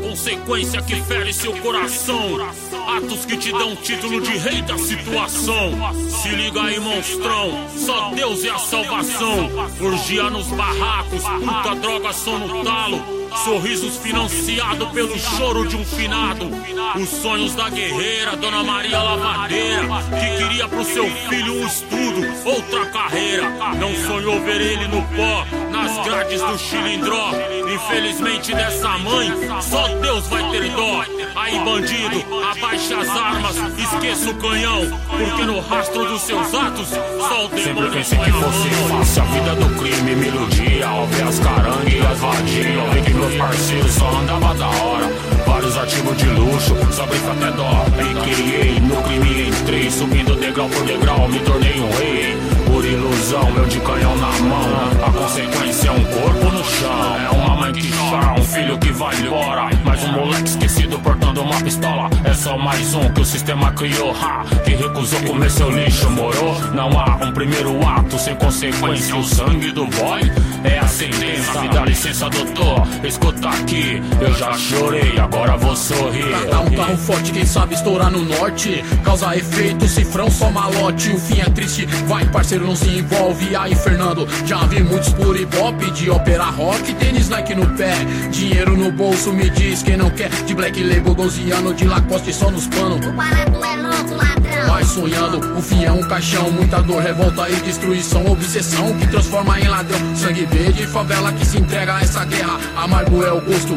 consequência que fere seu coração. Atos que te dão título de rei da situação. Se liga aí, monstrão, só Deus é a salvação. Orgia nos barracos, puta droga só no talo. Sorrisos financiados pelo choro de um finado. Os sonhos da guerreira, Dona Maria Lavadeira, que queria pro seu filho um estudo, outra carreira. Não sonhou ver ele no pó, nas grades do Chilindró. Infelizmente dessa mãe, só Deus vai ter dó. Aí bandido, abaixe as armas, esqueça o canhão, porque no rastro dos seus atos, só o demônio. Sempre pensei que fosse fácil a vida do crime, me iludia ao ver as carangas e as vadias, ao ver que meus parceiros só andava da hora. Vários artigos de luxo, só brinca até dó. Me criei, no crime entrei, subindo degrau por degrau, me tornei um rei. Por ilusão, meu de canhão na mão, a consequência é um corpo no chão. É uma mãe que chora, um filho que vai embora, mais um moleque esquecido portando uma pistola. É só mais um que o sistema criou, que recusou comer seu lixo, morou? Não há um primeiro ato sem consequência. O sangue do boy é a sentença. Me dá licença, doutor, escuta aqui, eu já chorei, agora vou sorrir. Tá um carro forte, quem sabe estourar no norte, causa efeito, cifrão só malote. O fim é triste, vai parceiro, não se envolve. Aí Fernando, já vi muitos por ibope, de ópera rock, tênis Nike no pé, dinheiro no bolso, me diz quem não quer. De Black Label, 12 anos, de Lacoste só nos panos. O barato é louco, ladrão. Vai sonhando, o fim é um caixão, muita dor, revolta e destruição, obsessão que transforma em ladrão. Sangue verde, favela que se entrega a essa guerra, amargo é o gosto.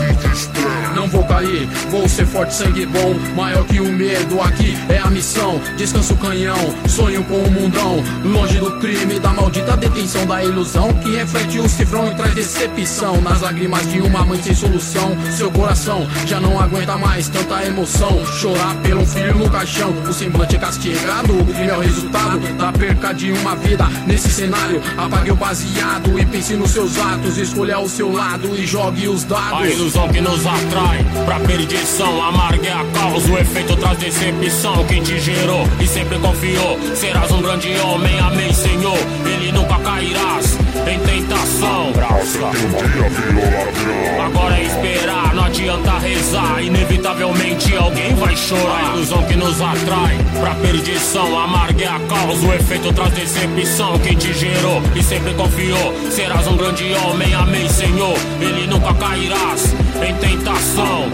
Não vou cair, vou ser forte, sangue bom, maior que o medo, aqui é a missão. Descanso o canhão, sonho com o mundão, longe do crime, da maldita detenção, da ilusão que reflete o cifrão e traz decepção. Nas lágrimas de uma mãe sem solução, seu coração já não aguenta mais tanta emoção. Chorar pelo filho no caixão, o semblante é castigado, o crime é o resultado da perca de uma vida. Nesse cenário, apague o baseado e pense nos seus atos, escolha o seu lado e jogue os dados. A ilusão que nos atrai pra perdição, amarga é a causa, o efeito traz decepção. Quem te gerou e sempre confiou, serás um grande homem, amém, Senhor. Ele nunca cairás em tentação. Agora é esperar, não adianta rezar, inevitavelmente alguém vai chorar. A ilusão que nos atrai pra perdição, amarga é a causa, o efeito traz decepção. Quem te gerou e sempre confiou, serás um grande homem, amém, Senhor. Ele nunca cairás em tentação.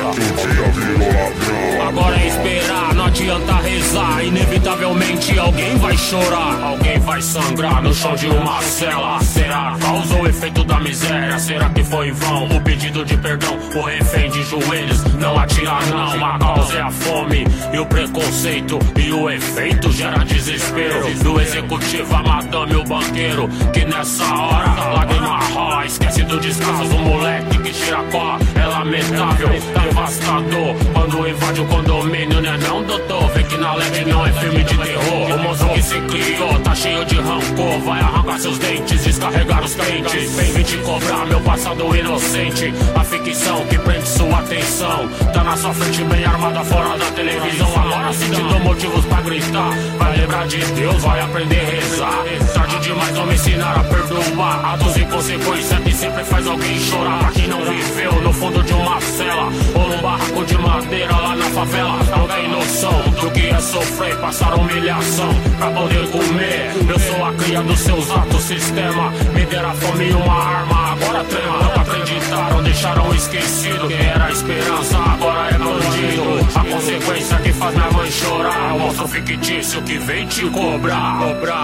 Agora é esperar, não adianta rezar, inevitavelmente alguém vai chorar. Alguém vai sangrar no chão de uma cela. Será a causa ou efeito da miséria? Será que foi em vão o pedido de perdão? O refém de joelhos não atira não. A causa é a fome e o preconceito, e o efeito gera desespero. Do executivo a madame o banqueiro, que nessa hora lágrima rola, esquece do descaso. O moleque que tira a cola é lamentável, devastador. Quando invade o condomínio, né não, doutor? Vê que na leve não é filme de terror. O monstro que se criou tá cheio de rancor, vai arrancar seus dentes, descarregar os pentes. Vem te cobrar meu passado inocente, a ficção que prende sua atenção. Tá na sua frente bem armada fora da televisão. Agora se te dou motivos pra gritar, vai lembrar de Deus, vai aprender a rezar. Tarde demais não me ensinar a perdoar. Atos e consequência que sempre faz alguém chorar. Pra quem não viveu no fundo de uma cela, ou num barraco de madeira lá na favela, não tem noção do que é sofrer, passar humilhação pra poder comer. Eu sou a cria dos seus atos, sistema me dera fome e uma arma, agora trema. Não acreditaram, deixaram esquecido, quem era a esperança agora é bandido. A consequência que faz minha mãe chorar, o monstro fictício que vem te cobrar.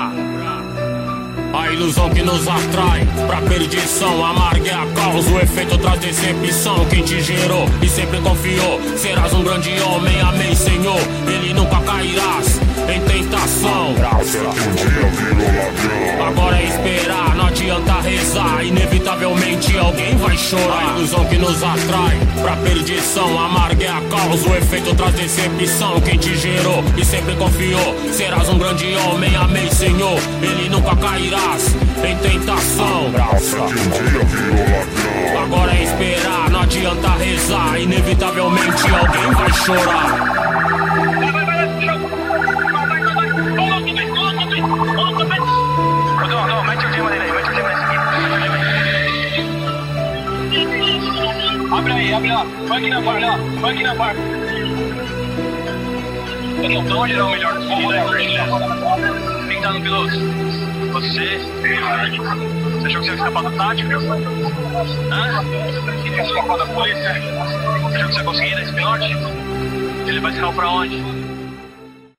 A ilusão que nos atrai pra perdição, amarga é a causa, o efeito traz decepção. Quem te gerou e sempre confiou, serás um grande homem, amém, Senhor. Ele nunca cairás em tentação. Agora é esperar, não adianta rezar, inevitavelmente alguém vai chorar. A ilusão que nos atrai pra perdição, amarga é a causa, o efeito traz decepção. Quem te gerou e sempre confiou, serás um grande homem, amém, Senhor. Ele nunca cairá em tentação. Agora é esperar, não adianta rezar, inevitavelmente alguém vai chorar. Abre aí. ó. Vai aqui na barra, ó. Vai aqui na barra. Então, onde era o melhor dos filhos? Quem tá no piloto? Você? Você achou que você ia escapar do tático? Hã? Queria escapar da polícia? Você achou que você ia conseguir nesse pilote? Ele vai escapar pra onde?